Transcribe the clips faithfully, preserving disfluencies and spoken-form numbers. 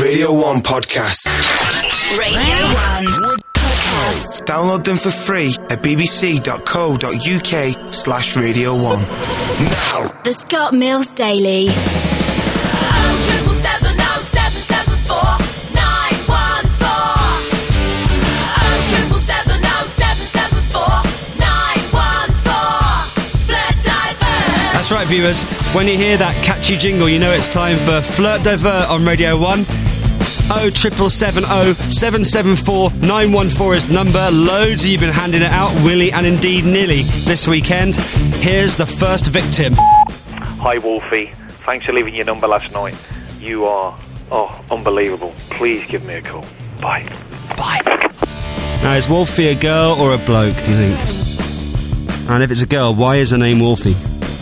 Radio one podcasts. Radio one podcasts. Download them for free at bbc.co.uk slash Radio one. Now. The Scott Mills Daily. That's right, viewers. When you hear that catchy jingle, you know it's time for Flirt Divert on Radio one. oh triple seven oh seven seven four nine one four is the number. Loads of you been handing it out, willy and indeed nilly, this weekend. Here's the first victim. Hi, Wolfie. Thanks for leaving your number last night. You are, oh, unbelievable. Please give me a call. Bye. Bye. Now, is Wolfie a girl or a bloke, do you think? And if it's a girl, why is her name Wolfie?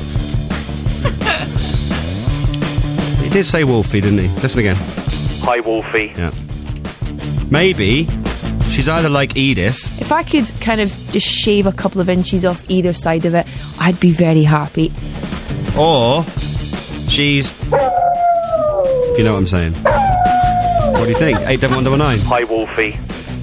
He did say Wolfie, didn't he? Listen again. Hi, Wolfie. Yeah. Maybe she's either like Edith. If I could kind of just shave a couple of inches off either side of it, I'd be very happy. Or she's... If you know what I'm saying. What do you think? eight double one double nine. Hi, Wolfie.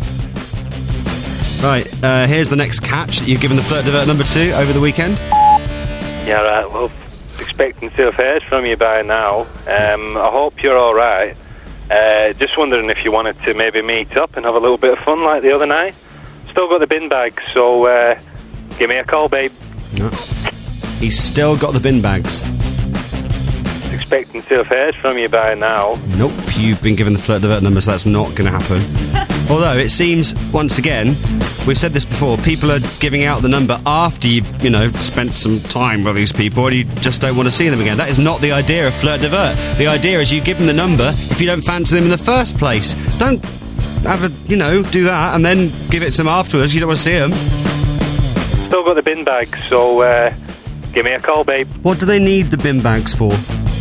Right, uh, here's the next catch that you've given the Flirt Divert number two over the weekend. Yeah, right. Well, expecting to have heard from you by now. Um, I hope you're all right. Uh, just wondering if you wanted to maybe meet up and have a little bit of fun like the other night. Still got the bin bag, so uh, give me a call, babe. No. He's still got the bin bags. Expecting to have heard from you by now. Nope, you've been given the Flirt Divert number, so that's not going to happen. Although, it seems, once again, we've said this before, people are giving out the number after you, you know, spent some time with these people and you just don't want to see them again. That is not the idea of Flirt Divert. The idea is you give them the number if you don't fancy them in the first place. Don't have a, you know, do that and then give it to them afterwards. You don't want to see them. Still got the bin bag, so uh, give me a call, babe. What do they need the bin bags for?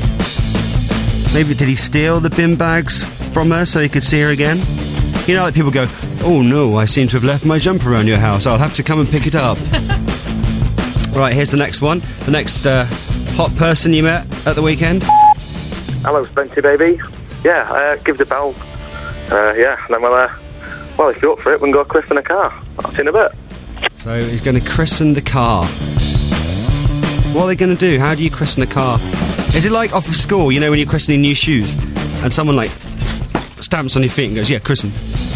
Maybe did he steal the bin bags from her so he could see her again? You know, like people go, oh no, I seem to have left my jumper around your house. I'll have to come and pick it up. Right, here's the next one. The next uh, hot person you met at the weekend. Hello, Spency, baby. Yeah, uh, give the bell. Uh, yeah, and then we'll, uh, well, if you're up for it, we can go christen a car. I'll see you in a bit. So he's going to christen the car. What are they going to do? How do you christen a car? Is it like off of school, you know, when you're christening new shoes and someone, like, stamps on your feet and goes, yeah, christen.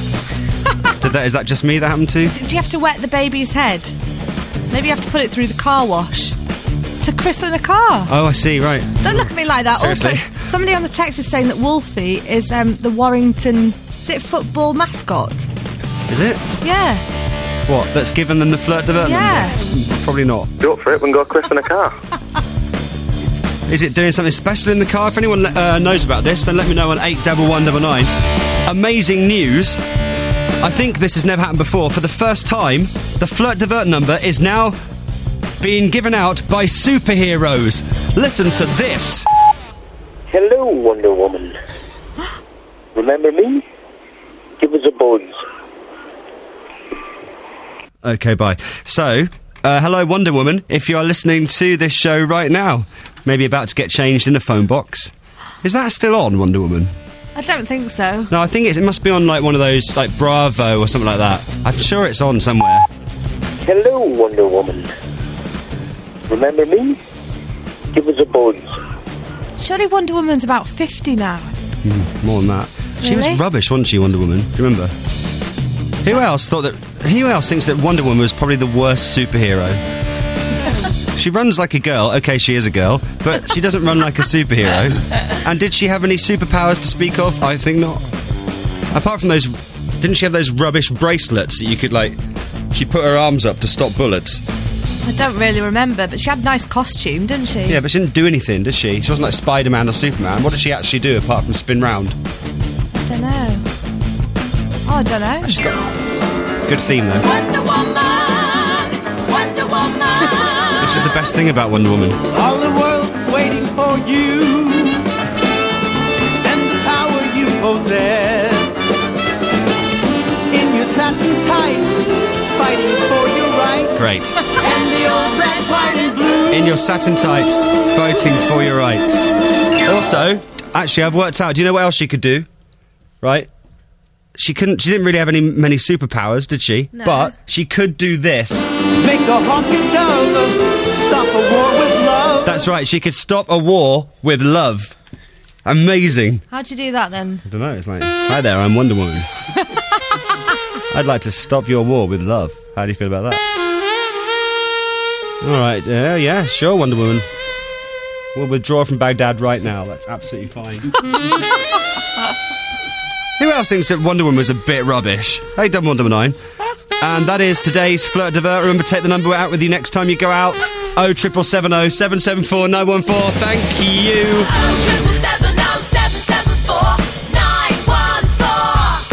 Did that, is that just me that happened to? Do you have to wet the baby's head? Maybe you have to put it through the car wash to christen a car. Oh, I see, right. Don't look at me like that. Seriously? Also, somebody on the text is saying that Wolfie is um, the Warrington, is it football mascot? Is it? Yeah. What, that's given them the Flirt Divert Yeah. number? Probably not. If you're up for it, we can go christen a car. Is it doing something special in the car? If anyone uh, knows about this, then let me know on eight double one double nine. Amazing news. I think this has never happened before. For the first time, the Flirt Divert number is now being given out by superheroes. Listen to this. Hello, Wonder Woman. Remember me? Give us a buzz. Okay, bye. So, uh, hello, Wonder Woman. If you are listening to this show right now, maybe about to get changed in a phone box. Is that still on, Wonder Woman? I don't think so. No, I think it's, it must be on, like, one of those, like, Bravo or something like that. I'm sure it's on somewhere. Hello, Wonder Woman. Remember me? Give us a buzz. Surely Wonder Woman's about fifty now. Mm, more than that. She Really? was rubbish, wasn't she, Wonder Woman? Do you remember? Who else thought that... Who else thinks that Wonder Woman was probably the worst superhero? She runs like a girl. Okay, she is a girl, but she doesn't run like a superhero. And did she have any superpowers to speak of? I think not. Apart from those... Didn't she have those rubbish bracelets that you could, like... She put her arms up to stop bullets. I don't really remember, but she had a nice costume, didn't she? Yeah, but she didn't do anything, did she? She wasn't like Spider-Man or Superman. What did she actually do apart from spin round? I don't know. Oh, I don't know. She's got... Good theme, though. Wonder Woman, Wonder Woman. This is the best thing about Wonder Woman. All the world's waiting for you and the power you possess. In your satin tights, fighting for your rights. Great. And the old red, white and blue. In your satin tights, fighting for your rights. Also, actually, I've worked out. Do you know what else she could do? right? She couldn't. She didn't really have any many superpowers, did she? No. But she could do this. Make a honky dove, stop a war with love. That's right. She could stop a war with love. Amazing. How'd you do that then? I don't know. It's like, hi there, I'm Wonder Woman. I'd like to stop your war with love. How do you feel about that? All right. Yeah, yeah. Sure, Wonder Woman. We'll withdraw from Baghdad right now. That's absolutely fine. Who else thinks that Wonder Woman was a bit rubbish? Hey, Dumb Wonder nine. And that is today's Flirt Divert. Remember, take the number out with you next time you go out. Oh, triple seven oh, seven seven four, nine one four. Thank you. Oh, triple seven oh, seven seven four, nine one four.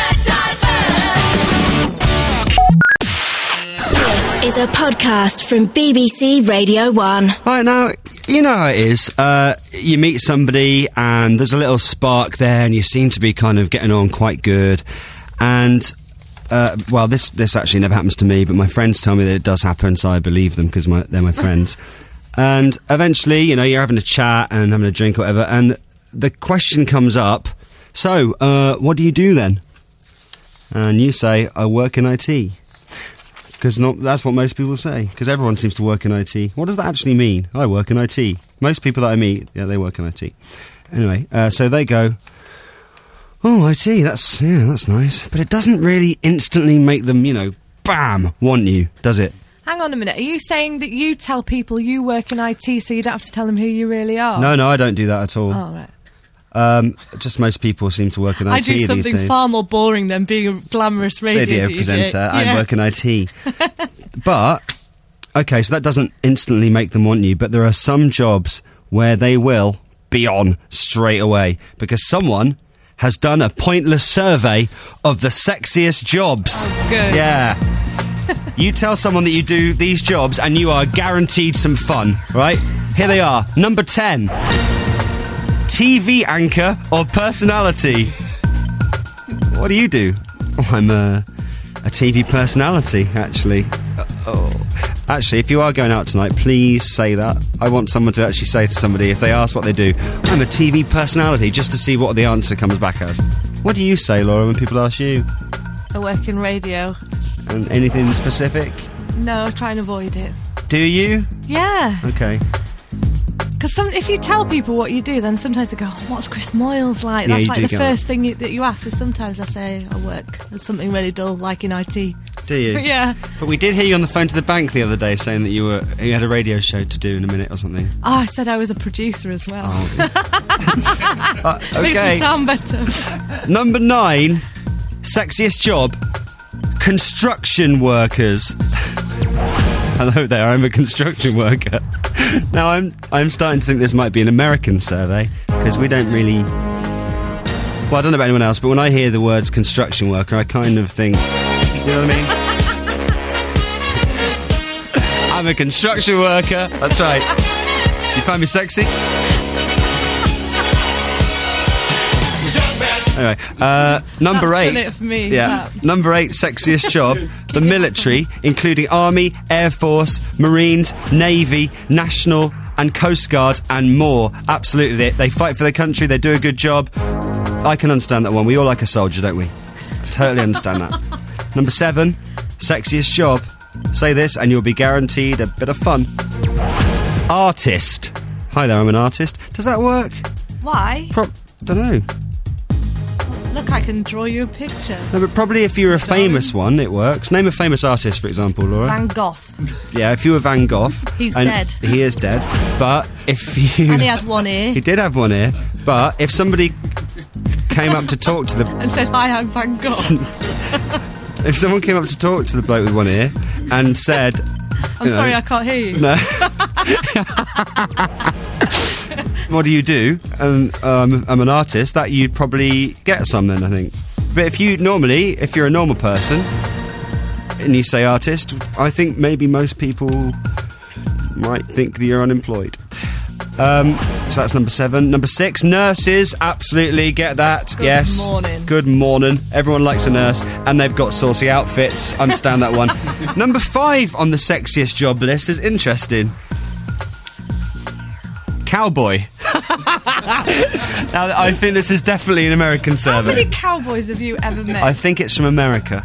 Flirt Divert. This is a podcast from B B C Radio one. Right, now, you know how it is. Uh, you meet somebody and there's a little spark there and you seem to be kind of getting on quite good. And, uh, well, this this actually never happens to me, but my friends tell me that it does happen, so I believe them because my, they're my friends. And eventually, you know, you're having a chat and having a drink or whatever, and the question comes up, so, uh, what do you do then? And you say, I work in I T. Because that's what most people say, because everyone seems to work in I T. What does that actually mean? I work in I T. Most people that I meet, yeah, they work in I T. Anyway, uh, so they go, oh, I T, that's, yeah, that's nice. But it doesn't really instantly make them, you know, bam, want you, does it? Hang on a minute. Are you saying that you tell people you work in I T so you don't have to tell them who you really are? No, no, I don't do that at all. Oh, right. Um, just most people seem to work in I T I do these something days. far more boring than being a glamorous radio, Radio D J. presenter. I Yeah. work in I T. But, okay, so that doesn't instantly make them want you, but there are some jobs where they will be on straight away because someone has done a pointless survey of the sexiest jobs. Oh, good. Yeah. You tell someone that you do these jobs and you are guaranteed some fun, right? Here they are. Number ten. T V anchor or personality? What do you do? Oh, I'm a, a T V personality, actually. Uh, oh. Actually, if you are going out tonight, please say that. I want someone to actually say to somebody, if they ask what they do, I'm a T V personality, just to see what the answer comes back as. What do you say, Laura, when people ask you? I work in radio. And anything specific? No, I try and avoid it. Do you? Yeah. Okay. Because if you tell people what you do, then sometimes they go, oh, what's Chris Moyles like? Yeah, That's you like do the get first that. thing you, that you ask. So sometimes I say I work as something really dull, like in I T. Do you? Yeah. But we did hear you on the phone to the bank the other day saying that you were you had a radio show to do in a minute or something. Oh, I said I was a producer as well. Oh. uh, Makes okay. me sound better. Number nine, sexiest job, construction workers. Hello there, I'm a construction worker. Now I'm I'm starting to think this might be an American survey because we don't really. Well, I don't know about anyone else, but when I hear the words construction worker, I kind of think, you know what I mean? I'm a construction worker. That's right. You find me sexy? Anyway, uh, number That's eight. still it for me, Yeah, that. number eight sexiest job: the military, including Army, Air Force, Marines, Navy, National, and Coast Guard, and more. Absolutely, they, they fight for their country. They do a good job. I can understand that one. We all like a soldier, don't we? Totally understand that. Number seven, sexiest job. Say this, and you'll be guaranteed a bit of fun. Artist. Hi there, I'm an artist. Does that work? Why? Pro- don't know. Look, I can draw you a picture. No, but probably if you're a famous one, it works. Name a famous artist, for example, Laura. Van Gogh. Yeah, if you were Van Gogh. He's and dead. He is dead. But if you... And he had one ear. He did have one ear. But if somebody came up to talk to the... And said, hi, I'm Van Gogh. If someone came up to talk to the bloke with one ear and said... I'm you know, sorry, I can't hear you. No. What do you do? Um, um, I'm an artist. That you'd probably get something, I think. But if you normally, if you're a normal person and you say artist, I think maybe most people might think that you're unemployed. Um, so that's number seven. Number six, nurses. Absolutely get that. Good yes. morning. Good morning. Everyone likes a nurse, and they've got saucy outfits. Understand that one. Number five on the sexiest job list is interesting. cowboy. Now, I think this is definitely an American How survey. many cowboys have you ever met? I think it's from America.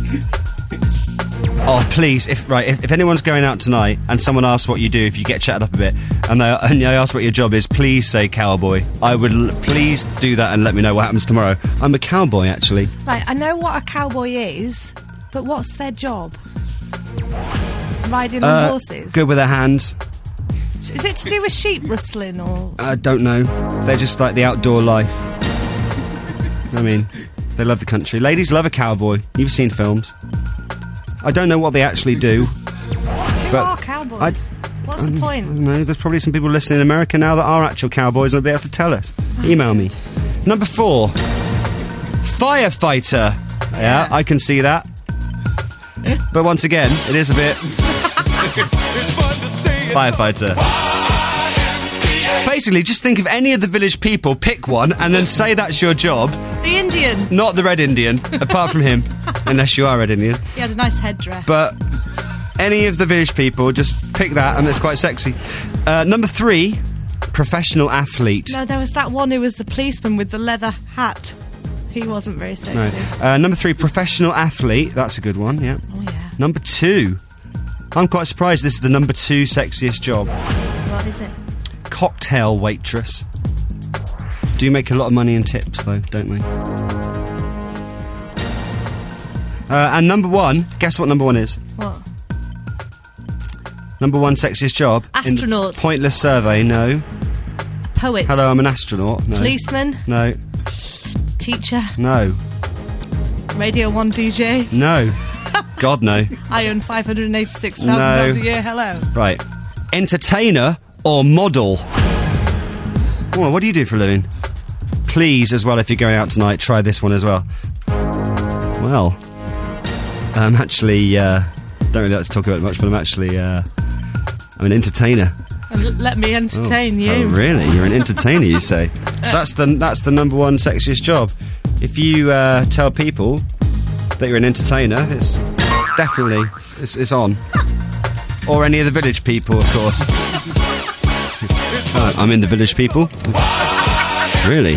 Oh, please, if right, if, if anyone's going out tonight and someone asks what you do, if you get chatted up a bit, and they, and they ask what your job is, please say cowboy. I would l- please do that and let me know what happens tomorrow. I'm a cowboy, actually. Right, I know what a cowboy is, but what's their job? Riding on Uh, horses? Good with their hands. Is it to do with sheep rustling or... I don't know. They're just like the outdoor life. I mean, they love the country. Ladies love a cowboy. You've seen films. I don't know what they actually do. Who but are cowboys? I- What's the I point? don't know. There's probably some people listening in America now that are actual cowboys and will be able to tell us. Email me. Number four. Firefighter. Yeah, I can see that. But once again, it is a bit... Firefighter. Basically, just think of any of the village people, pick one, and then say that's your job. The Indian. Not the Red Indian, apart from him, unless you are Red Indian. He had a nice headdress. But any of the village people, just pick that, and it's quite sexy. Uh, number three, professional athlete. No, there was that one who was the policeman with the leather hat. He wasn't very sexy. No. Uh, number three, professional athlete. That's a good one, yeah. Oh, yeah. Number two. I'm quite surprised this is the number two sexiest job. What is it? Cocktail waitress. Do make a lot of money in tips, though, don't they? Uh, and number one, guess what number one is? What? Number one sexiest job? in the Astronaut. pointless survey, no. Poet. Hello, I'm an astronaut, no. Policeman. No, Teacher. no, Radio one D J. no. God, no. I earn five hundred eighty-six thousand No. dollars a year. Hello. Right. Entertainer or model? Oh, what do you do for a living? Please, as well, if you're going out tonight, try this one as well. Well, I'm actually, uh, don't really like to talk about it much, but I'm actually, uh, I'm an entertainer. And l- let me entertain oh. you. Oh, really? You're an entertainer, you say? So that's the that's the number one sexiest job. If you uh, tell people that you're an entertainer, it's definitely it's, it's on. Or any of the village people, of course. Oh, I'm in the village people. Really?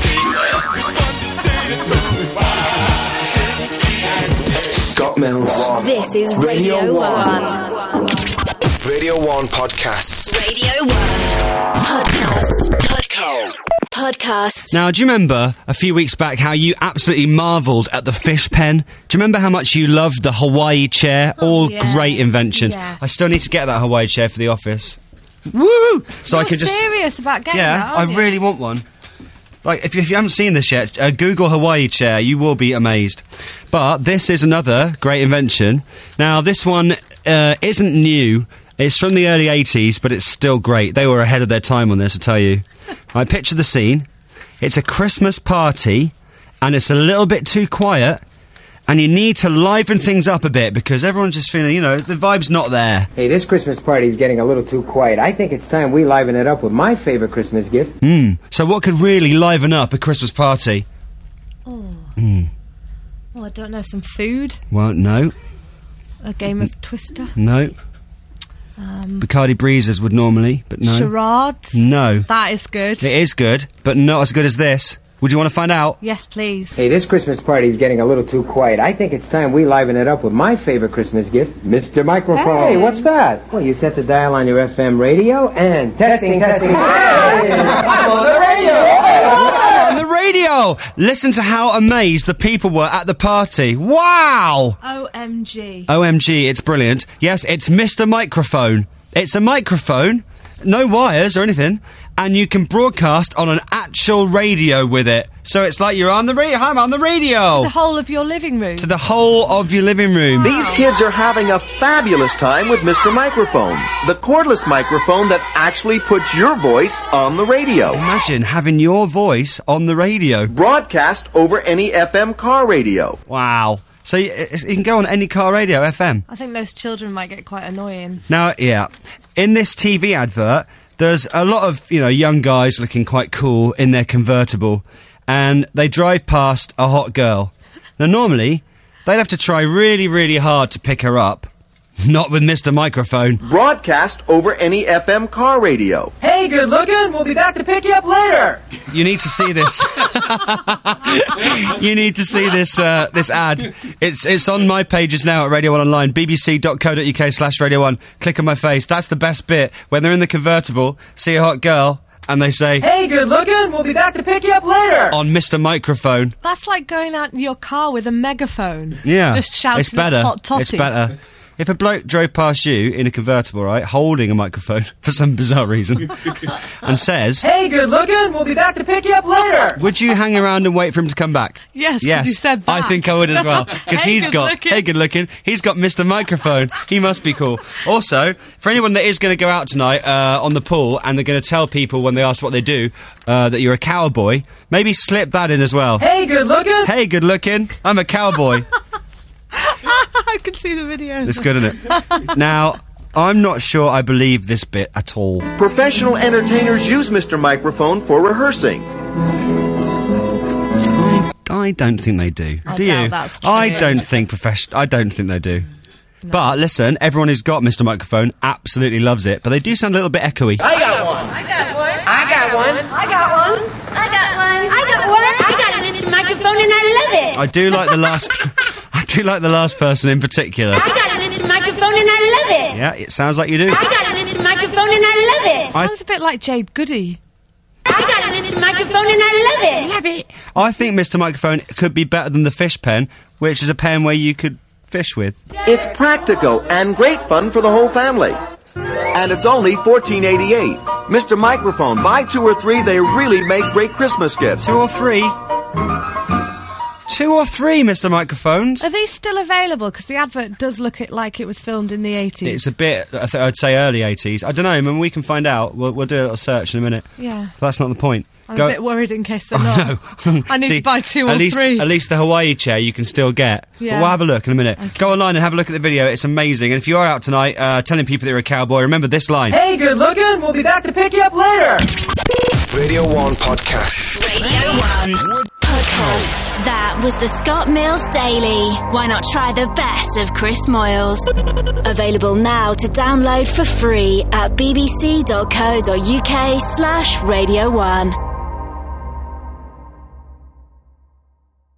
Scott Mills. This is Radio Radio One. One. Radio One Podcasts. Radio One. Podcast. Podcast. Podcast. Now, do you remember a few weeks back how you absolutely marvelled at the fish pen? Do you remember how much you loved the Hawaii chair? All yeah. great inventions. Yeah. I still need to get that Hawaii chair for the office. Woo! So I You're could just serious about getting yeah, that, I aren't you? really want one. Like, if you, if you haven't seen this yet, uh, Google Hawaii chair, you will be amazed. But this is another great invention. Now, this one uh, isn't new. It's from the early eighties, but it's still great. They were ahead of their time on this, I tell you. I picture the scene. It's a Christmas party, and it's a little bit too quiet, and you need to liven things up a bit because everyone's just feeling, you know, the vibe's not there. Hey, this Christmas party is getting a little too quiet. I think it's time we liven it up with my favorite Christmas gift. Hmm. So what could really liven up a Christmas party? Oh. Hmm. Oh, I don't know. Some food? Well, no. A game of Twister? No. Um, Bacardi Breezers would normally, but no. Charades? No. That is good. It is good, but not as good as this. Would you want to find out? Yes, please. Hey, this Christmas party is getting a little too quiet. I think it's time we liven it up with my favorite Christmas gift, Mister Microphone. Hey, what's that? Well, you set the dial on your F M radio and testing, testing. Hey, I'm on the radio. On the radio! Listen to how amazed the people were at the party. Wow! O M G. O M G, it's brilliant. Yes, it's Mister Microphone. It's a microphone, no wires or anything, and you can broadcast on an actual radio with it. So it's like you're on the radio. I'm on the radio. The whole of your living room. To the whole of your living room. These kids are having a fabulous time with Mister Microphone, the cordless microphone that actually puts your voice on the radio. Imagine having your voice on the radio. Broadcast over any F M car radio. Wow. So you, you can go on any car radio, F M. I think those children might get quite annoying. Now, yeah, in this T V advert, there's a lot of, you know, young guys looking quite cool in their convertible, and they drive past a hot girl. Now, normally, they'd have to try really, really hard to pick her up. Not with Mister Microphone. Broadcast over any F M car radio. Hey, good looking. We'll be back to pick you up later. You need to see this. You need to see this uh, this ad. It's it's on my pages now at Radio one Online, bbc.co.uk slash Radio one. Click on my face. That's the best bit. When they're in the convertible, see a hot girl, and they say, hey, good looking. We'll be back to pick you up later. On Mister Microphone. That's like going out in your car with a megaphone. Yeah. Just shouting it's better. at hot totty. It's better. If a bloke drove past you in a convertible, right, holding a microphone for some bizarre reason, and says, hey, good looking, we'll be back to pick you up later. Would you hang around and wait for him to come back? Yes, yes. you said that. I think I would as well. Because Hey, he's good got, looking. hey, good looking, he's got Mister Microphone. He must be cool. Also, for anyone that is going to go out tonight uh, on the pool and they're going to tell people when they ask what they do uh, that you're a cowboy, maybe slip that in as well. Hey, good looking. Hey, good looking, I'm a cowboy. I can see the video. It's good, isn't it? Now, I'm not sure I believe this bit at all. Professional entertainers use Mister Microphone for rehearsing. I don't think they do. I do doubt you? that's true. I don't think profession. I don't think they do. But listen, everyone who's got Mister Microphone absolutely loves it, but they do sound a little bit echoey. I got one. I got one. I got one. I got one. I got one. I got one. I got a Mister Microphone and I love it. I do like the last. I do like the last person in particular. I got a Mister Microphone and I love it. Yeah, it sounds like you do. I got a Mister Microphone and I love it. I- Sounds a bit like Jade Goody. I got a Mister Microphone and I love it. Love it. I think Mister Microphone could be better than the fish pen, which is a pen where you could fish with. It's practical and great fun for the whole family. And it's only fourteen eighty-eight. Mister Microphone, buy two or three, they really make great Christmas gifts. Two or three? Two or three, Mister Microphones? Are these still available? Because the advert does look it like it was filmed in the eighties. It's a bit, I th- I'd say early eighties. I don't know, I mean, we can find out. We'll, we'll do a little search in a minute. Yeah. But that's not the point. I'm Go- a bit worried in case they're Oh, not. no. I need See, to buy two or at least, three. At least the Hawaii chair you can still get. Yeah. But we'll have a look in a minute. Go online and have a look at the video. It's amazing. And if you are out tonight uh, telling people that you're a cowboy, remember this line. Hey, good looking, we'll be back to pick you up later. Radio one Podcast. Radio one Podcast. That was the Scott Mills Daily. Why not try the best of Chris Moyles? Available now to download for free at bbc.co.uk slash Radio one.